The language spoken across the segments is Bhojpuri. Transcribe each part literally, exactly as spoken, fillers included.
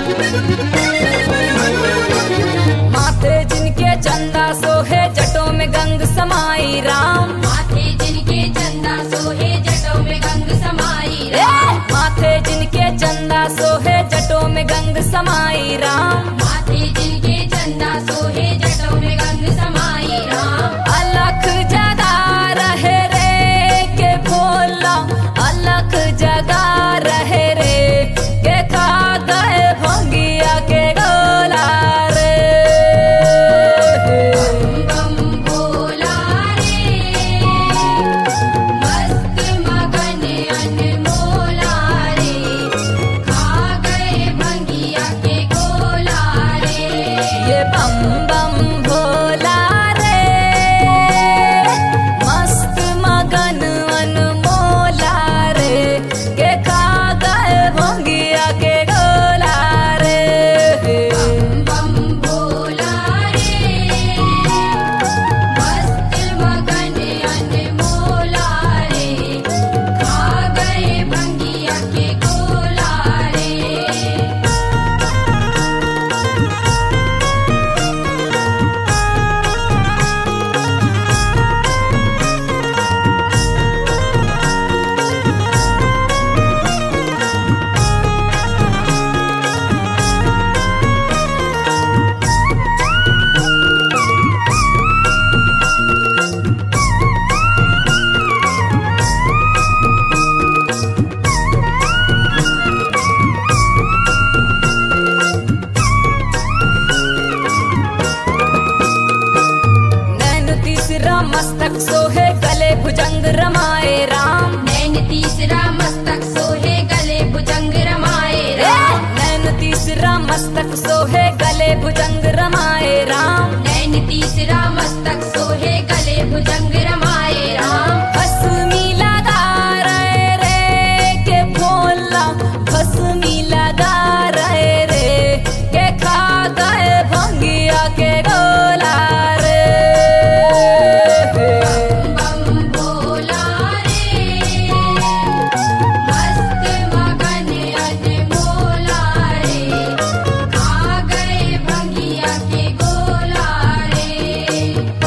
माथे जिनके चंदा सोहे जटों में गंग समाई राम। माथे जिनके चंदा सोहे जटों में गंग समाई राम। माथे जिनके चंदा सोहे जटों में गंग समाई राम। माथे जिनके चंदा सोहे जटों में गंग समाई राम। अलख जगा रहे रे के भोला, अलख जगा रहे रे के खा गए भंगिया के गोला रे। बम बम भोला रे, मस्त मगन अनमोला रे, खा गए भंगिया के गोला रे। ये बम बम भोला रे, मस्त मगन अनमोला रे के खा गए भंगिया के गोला रे। बम बम भोला रे, मस्त मगन अनमोला रे, खा गए भंगिया के गोला रे। नैन तीसरा मस्तक सोहे गले भुजंग रमाए राम। नैन तीसरा मस्तक सोहे गले भुजंग रमाए राम। नैन तीसरा मस्तक सोहे गले भुजंग रमाए राम। नैन तीसरा मस्तक सोहे गले भुजंग रमाए राम। भस्मी लगा रहे रे के भोला, भस्मी लगा रहे रे के खा गए भंगिया के गोला रे। बम भोला रे, मस्त मगन अनमोला रे, खा गए भंगिया के गोला रे।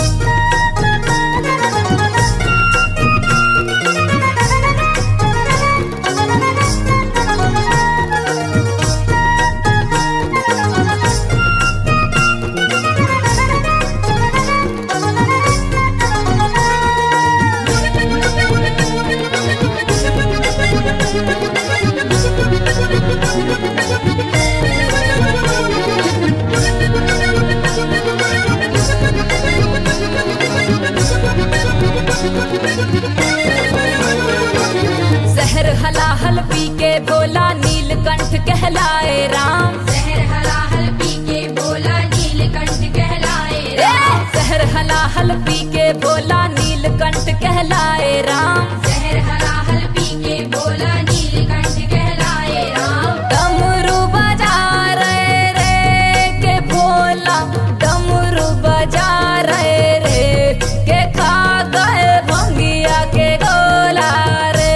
जहर हलाहल पी के भोला नीलकंठ कहलाए राम। जहर हलाहल पी के भोला नीलकंठ कहलाए राम। जहर हलाहल पी के भोला नीलकंठ कहलाए राम। जहर हलाहल पी के भोला नीलकंठ कहलाए राम। डमरू बजा रहे रे के भोला, डमरू बजा रहे रे के खा गए भंगिया के गोला रे।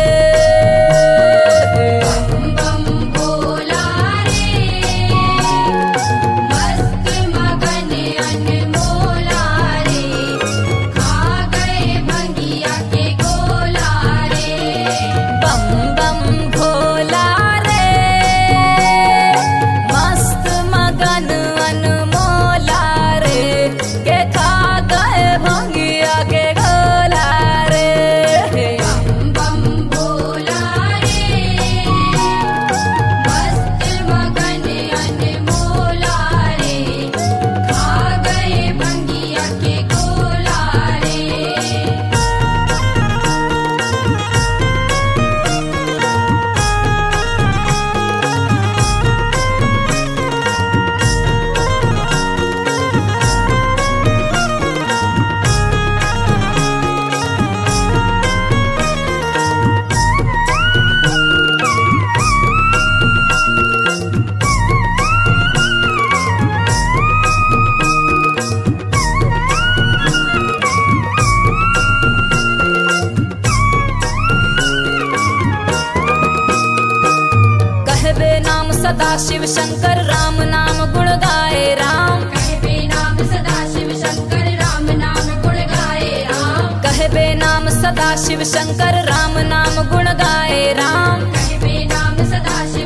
बम बम भोला रे, मस्त मगन अनमोला रे, खा गए भंगिया के गोला शिव शंकर राम नाम गुण गाए राम कहबे नाम सदा शिव शंकर राम नाम गुण गाए राम कहबे नाम सदा शिव शंकर राम नाम गुण गाए राम कहबे नाम सदा शिव